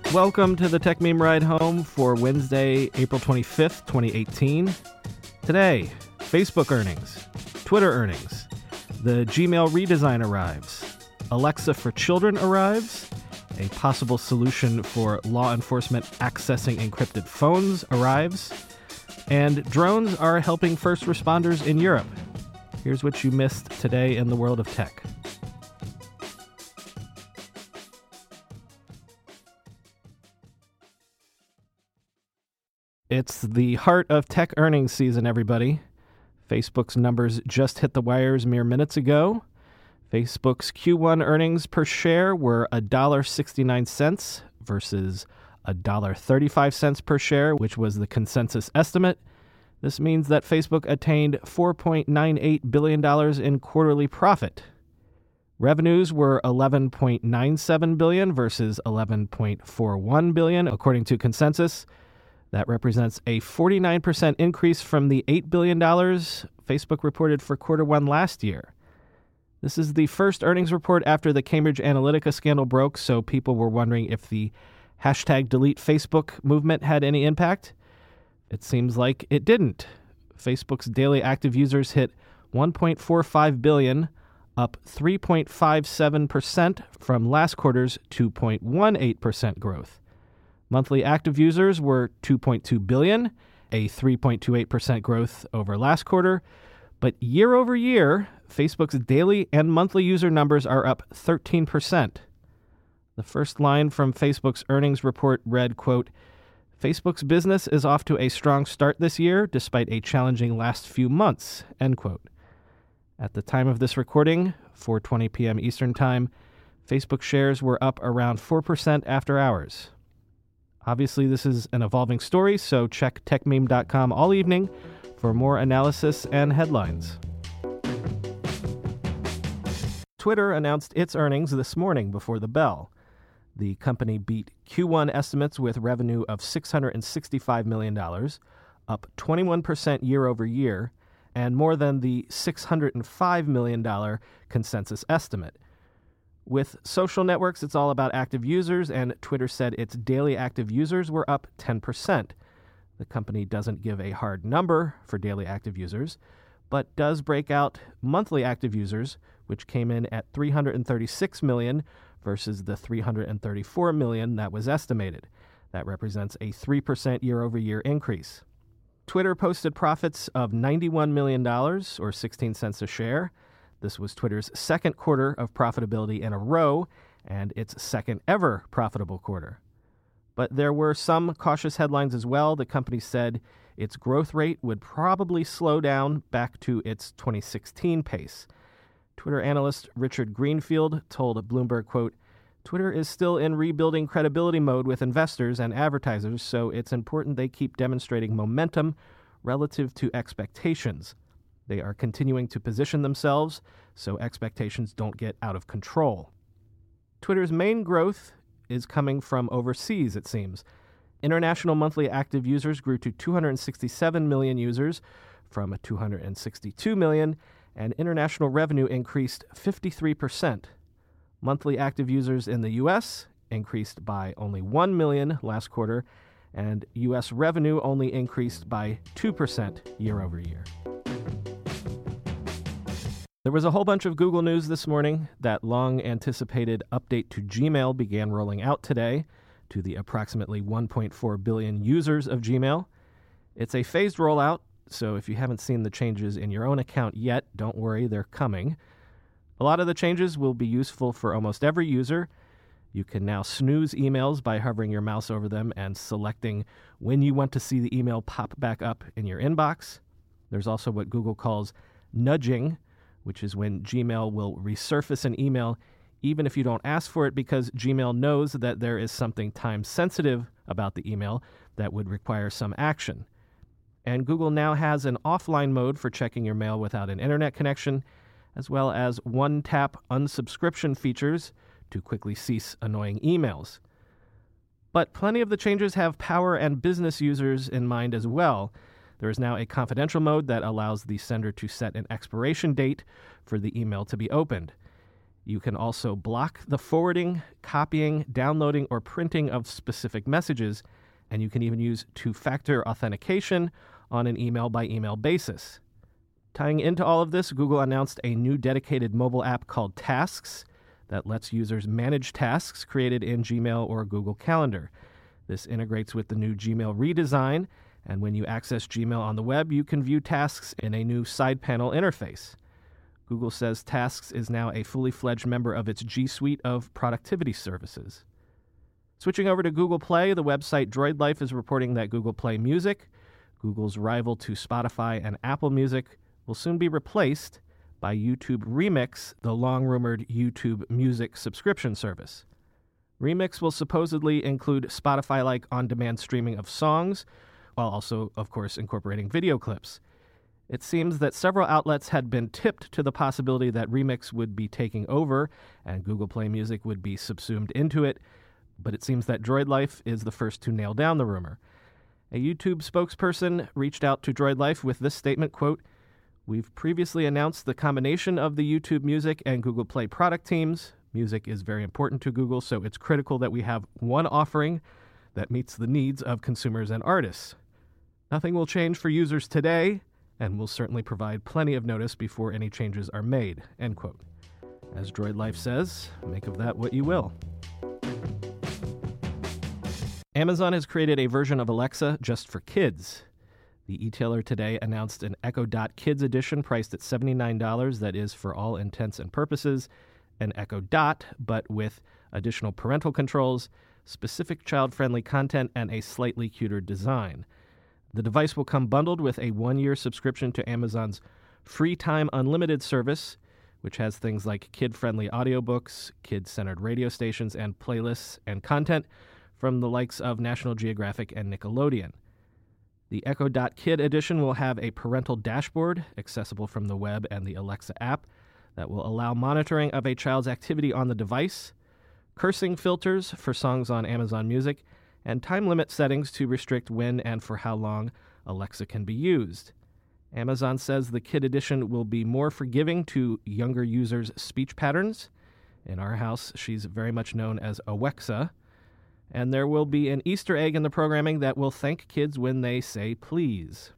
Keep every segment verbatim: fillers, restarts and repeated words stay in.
Welcome to the Tech Meme Ride Home for Wednesday, April twenty-fifth, twenty eighteen. Today, Facebook earnings, Twitter earnings, the Gmail redesign arrives, Alexa for Children arrives, a possible solution for law enforcement accessing encrypted phones arrives, and drones are helping first responders in Europe. Here's what you missed today in the world of tech. It's the heart of tech earnings season, everybody. Facebook's numbers just hit the wires mere minutes ago. Facebook's Q one earnings per share were one dollar and sixty-nine cents versus one dollar and thirty-five cents per share, which was the consensus estimate. This means that Facebook attained four point nine eight billion dollars in quarterly profit. Revenues were eleven point nine seven billion dollars versus eleven point four one billion dollars, according to consensus. That represents a forty-nine percent increase from the eight billion dollars Facebook reported for quarter one last year. This is the first earnings report after the Cambridge Analytica scandal broke, so people were wondering if the hashtag delete Facebook movement had any impact. It seems like it didn't. Facebook's daily active users hit one point four five billion, up three point five seven percent from last quarter's two point one eight percent growth. Monthly active users were two point two billion, a three point two eight percent growth over last quarter. But year over year, Facebook's daily and monthly user numbers are up thirteen percent. The first line from Facebook's earnings report read, quote, "Facebook's business is off to a strong start this year, despite a challenging last few months," end quote. At the time of this recording, four twenty p.m. Eastern Time, Facebook shares were up around four percent after hours. Obviously, this is an evolving story, so check tech meme dot com all evening for more analysis and headlines. Twitter announced its earnings this morning before the bell. The company beat Q one estimates with revenue of six hundred sixty-five million dollars, up twenty-one percent year over year, and more than the six hundred five million dollars consensus estimate. With social networks, it's all about active users, and Twitter said its daily active users were up ten percent. The company doesn't give a hard number for daily active users, but does break out monthly active users, which came in at three hundred thirty-six million versus the three hundred thirty-four million that was estimated. That represents a three percent year-over-year increase. Twitter posted profits of ninety-one million dollars, or sixteen cents a share. This was Twitter's second quarter of profitability in a row, and its second ever profitable quarter. But there were some cautious headlines as well. The company said its growth rate would probably slow down back to its twenty sixteen pace. Twitter analyst Richard Greenfield told Bloomberg, quote, "Twitter is still in rebuilding credibility mode with investors and advertisers, so it's important they keep demonstrating momentum relative to expectations. They are continuing to position themselves so expectations don't get out of control." Twitter's main growth is coming from overseas, it seems. International monthly active users grew to two hundred sixty-seven million users from two hundred sixty-two million, and international revenue increased fifty-three percent. Monthly active users in the U S increased by only one million last quarter, and U S revenue only increased by two percent year over year. There was a whole bunch of Google news this morning. That long-anticipated update to Gmail began rolling out today to the approximately one point four billion users of Gmail. It's a phased rollout, so if you haven't seen the changes in your own account yet, don't worry, they're coming. A lot of the changes will be useful for almost every user. You can now snooze emails by hovering your mouse over them and selecting when you want to see the email pop back up in your inbox. There's also what Google calls nudging, which is when Gmail will resurface an email even if you don't ask for it, because Gmail knows that there is something time-sensitive about the email that would require some action. And Google now has an offline mode for checking your mail without an internet connection, as well as one-tap unsubscription features to quickly cease annoying emails. But plenty of the changes have power and business users in mind as well. There is now a confidential mode that allows the sender to set an expiration date for the email to be opened. You can also block the forwarding, copying, downloading, or printing of specific messages, and you can even use two-factor authentication on an email-by-email basis. Tying into all of this, Google announced a new dedicated mobile app called Tasks that lets users manage tasks created in Gmail or Google Calendar. This integrates with the new Gmail redesign, and when you access Gmail on the web, you can view tasks in a new side panel interface. Google says Tasks is now a fully fledged member of its G Suite of productivity services. Switching over to Google Play, the website Droid Life is reporting that Google Play Music, Google's rival to Spotify and Apple Music, will soon be replaced by YouTube Remix, the long-rumored YouTube Music subscription service. Remix will supposedly include Spotify-like on-demand streaming of songs, while also, of course, incorporating video clips. It seems that several outlets had been tipped to the possibility that Remix would be taking over and Google Play Music would be subsumed into it, but it seems that Droid Life is the first to nail down the rumor. A YouTube spokesperson reached out to Droid Life with this statement, quote, "We've previously announced the combination of the YouTube Music and Google Play product teams. Music is very important to Google, so it's critical that we have one offering that meets the needs of consumers and artists. Nothing will change for users today, and we'll certainly provide plenty of notice before any changes are made," end quote. As Droid Life says, make of that what you will. Amazon has created a version of Alexa just for kids. The e-tailer today announced an Echo Dot Kids edition priced at seventy-nine dollars that is, for all intents and purposes, an Echo Dot, but with additional parental controls, specific child-friendly content, and a slightly cuter design. The device will come bundled with a one-year subscription to Amazon's Free Time Unlimited service, which has things like kid-friendly audiobooks, kid-centered radio stations, and playlists and content from the likes of National Geographic and Nickelodeon. The Echo Dot Kid edition will have a parental dashboard accessible from the web and the Alexa app that will allow monitoring of a child's activity on the device, cursing filters for songs on Amazon Music, and time limit settings to restrict when and for how long Alexa can be used. Amazon says the Kid edition will be more forgiving to younger users' speech patterns. In our house, she's very much known as Awexa. And there will be an Easter egg in the programming that will thank kids when they say please.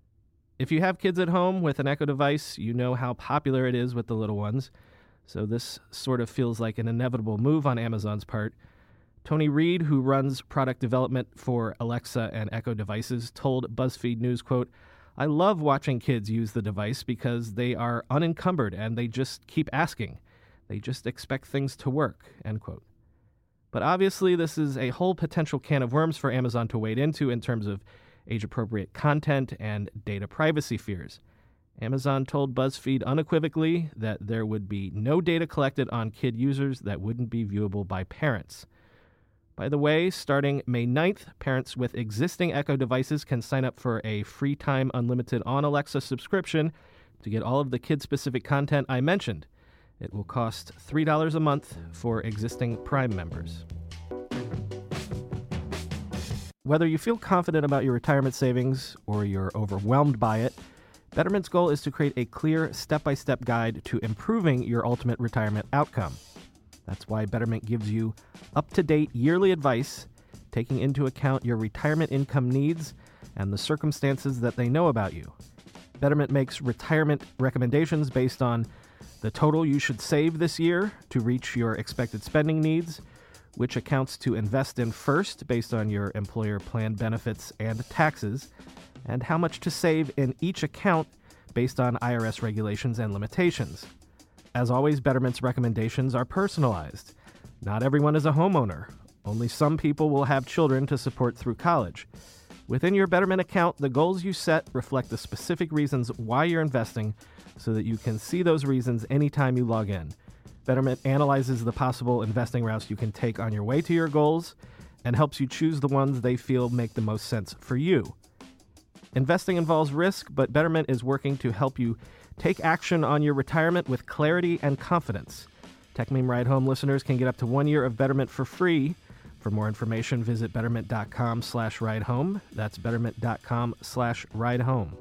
If you have kids at home with an Echo device, you know how popular it is with the little ones. So this sort of feels like an inevitable move on Amazon's part. Tony Reed, who runs product development for Alexa and Echo devices, told BuzzFeed News, quote, "I love watching kids use the device because they are unencumbered and they just keep asking. They just expect things to work," end quote. But obviously, this is a whole potential can of worms for Amazon to wade into in terms of age-appropriate content and data privacy fears. Amazon told BuzzFeed unequivocally that there would be no data collected on kid users that wouldn't be viewable by parents. By the way, starting May ninth, parents with existing Echo devices can sign up for a Free Time Unlimited on Alexa subscription to get all of the kid-specific content I mentioned. It will cost three dollars a month for existing Prime members. Whether you feel confident about your retirement savings or you're overwhelmed by it, Betterment's goal is to create a clear, step-by-step guide to improving your ultimate retirement outcome. That's why Betterment gives you up-to-date yearly advice, taking into account your retirement income needs and the circumstances that they know about you. Betterment makes retirement recommendations based on the total you should save this year to reach your expected spending needs, which accounts to invest in first based on your employer plan benefits and taxes, and how much to save in each account based on I R S regulations and limitations. As always, Betterment's recommendations are personalized. Not everyone is a homeowner. Only some people will have children to support through college. Within your Betterment account, the goals you set reflect the specific reasons why you're investing so that you can see those reasons anytime you log in. Betterment analyzes the possible investing routes you can take on your way to your goals and helps you choose the ones they feel make the most sense for you. Investing involves risk, but Betterment is working to help you take action on your retirement with clarity and confidence. TechMeme Ride Home listeners can get up to one year of Betterment for free. For more information, visit betterment.com slash ride home. That's betterment.com slash ride home.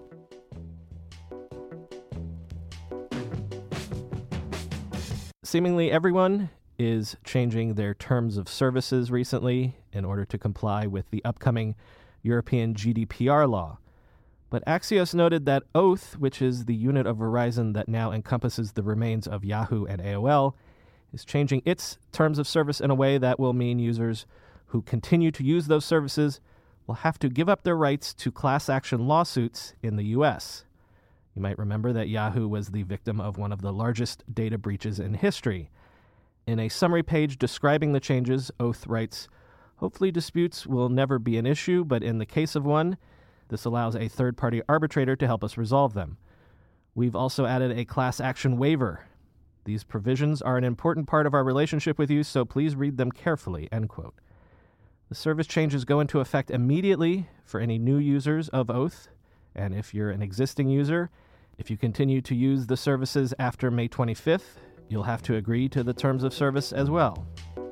seemingly everyone is changing their terms of services recently in order to comply with the upcoming European G D P R law. But Axios noted that Oath, which is the unit of Verizon that now encompasses the remains of Yahoo and A O L, is changing its terms of service in a way that will mean users who continue to use those services will have to give up their rights to class action lawsuits in the U S. You might remember that Yahoo was the victim of one of the largest data breaches in history. In a summary page describing the changes, Oath writes, "Hopefully disputes will never be an issue, but in the case of one, this allows a third-party arbitrator to help us resolve them. We've also added a class action waiver. These provisions are an important part of our relationship with you, so please read them carefully," end quote. The service changes go into effect immediately for any new users of Oath, and if you're an existing user, if you continue to use the services after May twenty-fifth, you'll have to agree to the terms of service as well.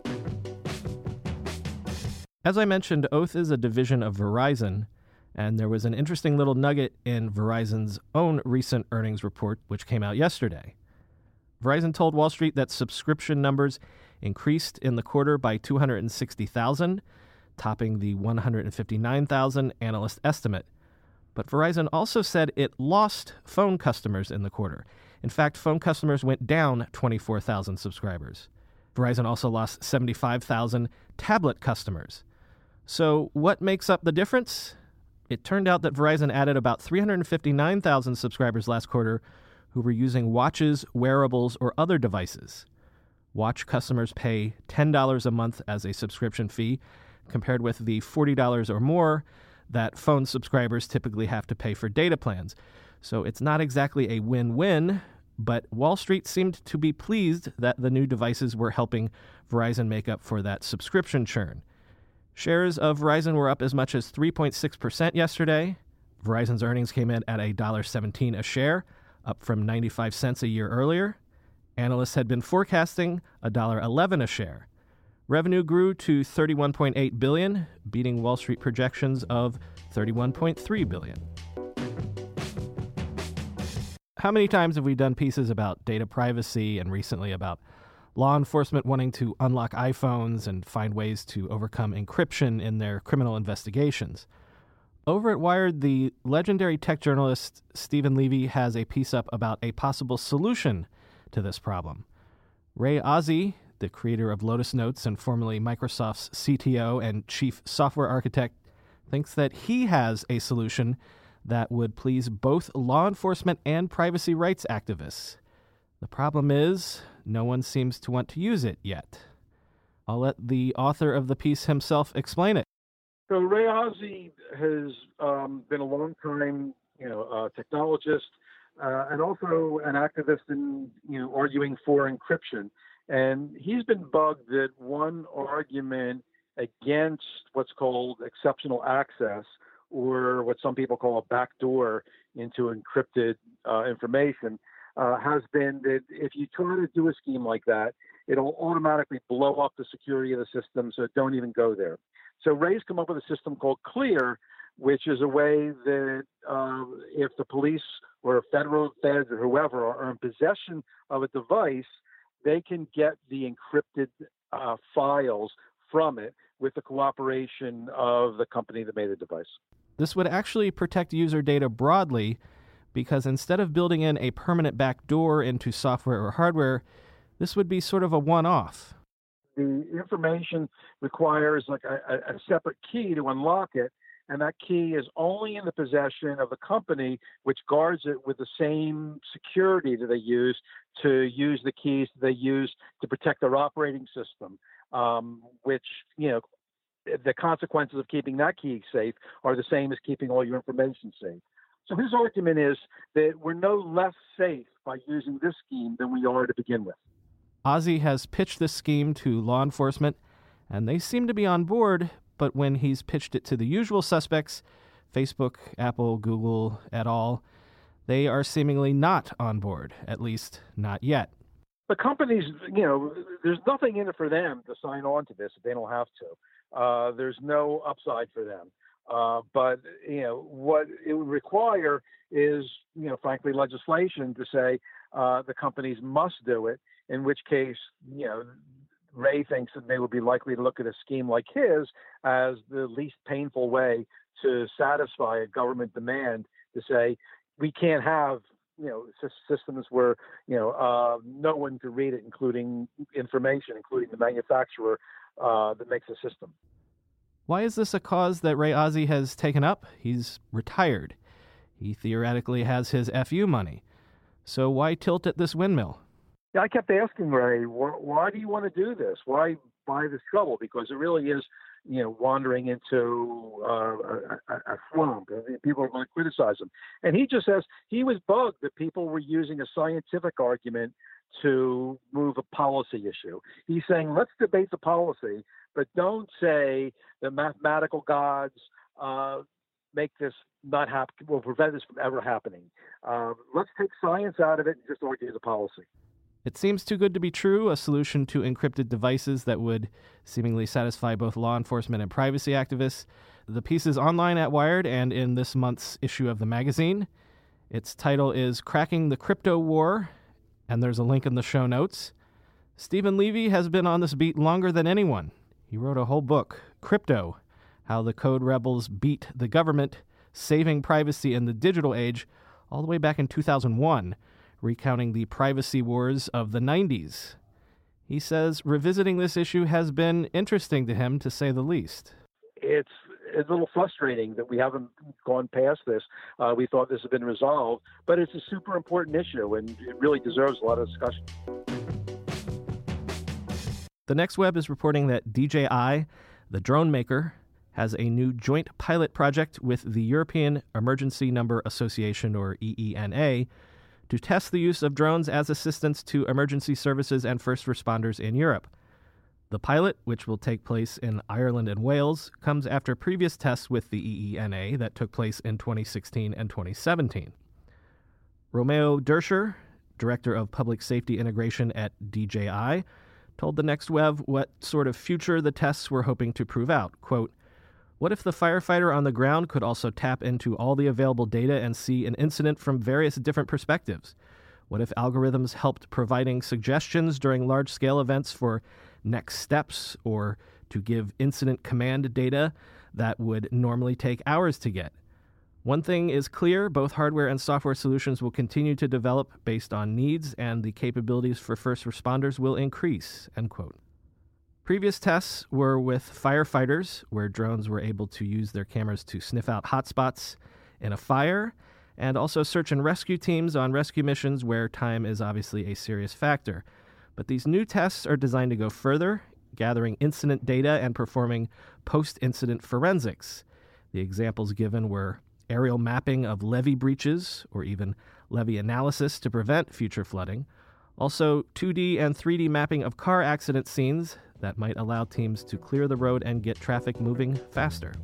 As I mentioned, Oath is a division of Verizon, and there was an interesting little nugget in Verizon's own recent earnings report, which came out yesterday. Verizon told Wall Street that subscription numbers increased in the quarter by two hundred sixty thousand, topping the one hundred fifty-nine thousand analyst estimate. But Verizon also said it lost phone customers in the quarter. In fact, phone customers went down twenty-four thousand subscribers. Verizon also lost seventy-five thousand tablet customers. So what makes up the difference? It turned out that Verizon added about three hundred fifty-nine thousand subscribers last quarter who were using watches, wearables, or other devices. Watch customers pay ten dollars a month as a subscription fee, compared with the forty dollars or more that phone subscribers typically have to pay for data plans. So it's not exactly a win-win, but Wall Street seemed to be pleased that the new devices were helping Verizon make up for that subscription churn. Shares of Verizon were up as much as three point six percent yesterday. Verizon's earnings came in at one dollar and seventeen cents a share, up from ninety-five cents a year earlier. Analysts had been forecasting one dollar and eleven cents a share. Revenue grew to thirty-one point eight billion dollars, beating Wall Street projections of thirty-one point three billion dollars. How many times have we done pieces about data privacy and recently about law enforcement wanting to unlock iPhones and find ways to overcome encryption in their criminal investigations? Over at Wired, the legendary tech journalist Stephen Levy has a piece up about a possible solution to this problem. Ray Ozzie, the creator of Lotus Notes and formerly Microsoft's C T O and chief software architect, thinks that he has a solution that would please both law enforcement and privacy rights activists. The problem is, no one seems to want to use it yet. I'll let the author of the piece himself explain it. So Ray Ozzie has um, been a long-time, you know, uh, technologist uh, and also an activist in, you know, arguing for encryption. And he's been bugged that one argument against what's called exceptional access, or what some people call a backdoor into encrypted uh, information, uh, has been that if you try to do a scheme like that, it'll automatically blow up the security of the system, so don't even go there. So Ray's come up with a system called Clear, which is a way that uh, if the police or federal feds or whoever are in possession of a device, they can get the encrypted uh, files from it with the cooperation of the company that made the device. This would actually protect user data broadly, because instead of building in a permanent backdoor into software or hardware, this would be sort of a one-off. The information requires like a, a separate key to unlock it, and that key is only in the possession of the company, which guards it with the same security that they use to use the keys that they use to protect their operating system, um, which, you know, the consequences of keeping that key safe are the same as keeping all your information safe. So his argument is that we're no less safe by using this scheme than we are to begin with. Ozzie has pitched this scheme to law enforcement, and they seem to be on board, but when he's pitched it to the usual suspects, Facebook, Apple, Google, et al., they are seemingly not on board, at least not yet. The companies, you know, there's nothing in it for them to sign on to this if they don't have to. Uh, there's no upside for them. Uh, but, you know, what it would require is, you know, frankly, legislation to say uh, the companies must do it in which case, you know, Ray thinks that they would be likely to look at a scheme like his as the least painful way to satisfy a government demand to say, we can't have, you know, systems where, you know, uh, no one can read it, including information, including the manufacturer uh, that makes the system. Why is this a cause that Ray Ozzie has taken up? He's retired. He theoretically has his F U money. So why tilt at this windmill? Yeah, I kept asking Ray, why do you want to do this? Why buy this trouble? Because it really is, you know, wandering into uh, a, a swamp. People are going to criticize him. And he just says he was bugged that people were using a scientific argument to move a policy issue. He's saying, let's debate the policy, but don't say the mathematical gods uh, make this not happen, will prevent this from ever happening. Um, let's take science out of it and just argue the policy. It seems too good to be true, a solution to encrypted devices that would seemingly satisfy both law enforcement and privacy activists. The piece is online at Wired and in this month's issue of the magazine. Its title is Cracking the Crypto War, and there's a link in the show notes. Steven Levy has been on this beat longer than anyone. He wrote a whole book, Crypto, How the Code Rebels Beat the Government, Saving Privacy in the Digital Age, all the way back in two thousand one. Recounting the privacy wars of the nineties. He says revisiting this issue has been interesting to him, to say the least. It's, it's a little frustrating that we haven't gone past this. Uh, we thought this had been resolved, but it's a super important issue, and it really deserves a lot of discussion. The Next Web is reporting that D J I, the drone maker, has a new joint pilot project with the European Emergency Number Association, or E E N A, to test the use of drones as assistants to emergency services and first responders in Europe. The pilot, which will take place in Ireland and Wales, comes after previous tests with the E E N A that took place in twenty sixteen and twenty seventeen. Romeo Derscher, Director of Public Safety Integration at D J I, told the Next Web what sort of future the tests were hoping to prove out. Quote, "What if the firefighter on the ground could also tap into all the available data and see an incident from various different perspectives? What if algorithms helped providing suggestions during large-scale events for next steps, or to give incident command data that would normally take hours to get? One thing is clear, both hardware and software solutions will continue to develop based on needs, and the capabilities for first responders will increase," end quote. Previous tests were with firefighters, where drones were able to use their cameras to sniff out hotspots in a fire, and also search and rescue teams on rescue missions where time is obviously a serious factor. But these new tests are designed to go further, gathering incident data and performing post-incident forensics. The examples given were aerial mapping of levee breaches, or even levee analysis to prevent future flooding, also two D and three D mapping of car accident scenes that might allow teams to clear the road and get traffic moving faster.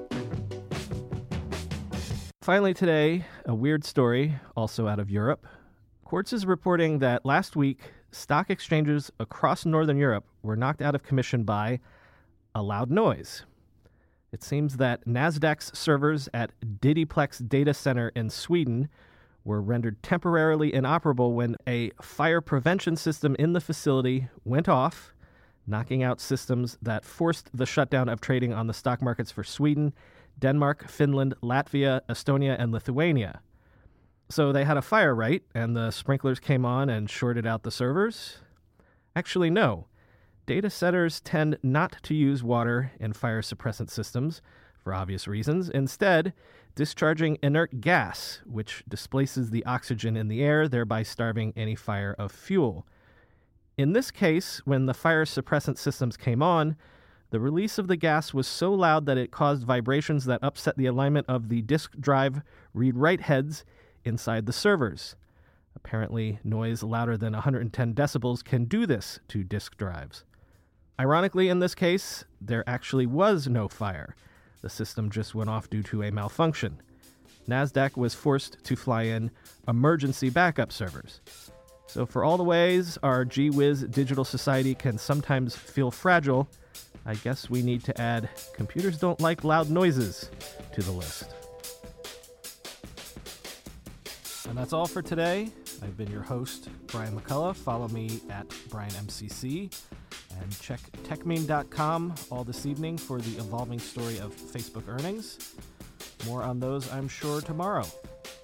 Finally today, a weird story, also out of Europe. Quartz is reporting that last week, stock exchanges across Northern Europe were knocked out of commission by a loud noise. It seems that Nasdaq's servers at Didiplex Data Center in Sweden were rendered temporarily inoperable when a fire prevention system in the facility went off, knocking out systems that forced the shutdown of trading on the stock markets for Sweden, Denmark, Finland, Latvia, Estonia, and Lithuania. So they had a fire, right? And the sprinklers came on and shorted out the servers? Actually, no. Data centers tend not to use water in fire suppressant systems, for obvious reasons. Instead, discharging inert gas, which displaces the oxygen in the air, thereby starving any fire of fuel. In this case, when the fire suppressant systems came on, the release of the gas was so loud that it caused vibrations that upset the alignment of the disk drive read-write heads inside the servers. Apparently, noise louder than one hundred ten decibels can do this to disk drives. Ironically, in this case, there actually was no fire. The system just went off due to a malfunction. Nasdaq was forced to fly in emergency backup servers. So for all the ways our gee-whiz digital society can sometimes feel fragile, I guess we need to add computers don't like loud noises to the list. And that's all for today. I've been your host, Brian McCullough. Follow me at Brian M C C. And check techmeme dot com all this evening for the evolving story of Facebook earnings. More on those, I'm sure, tomorrow.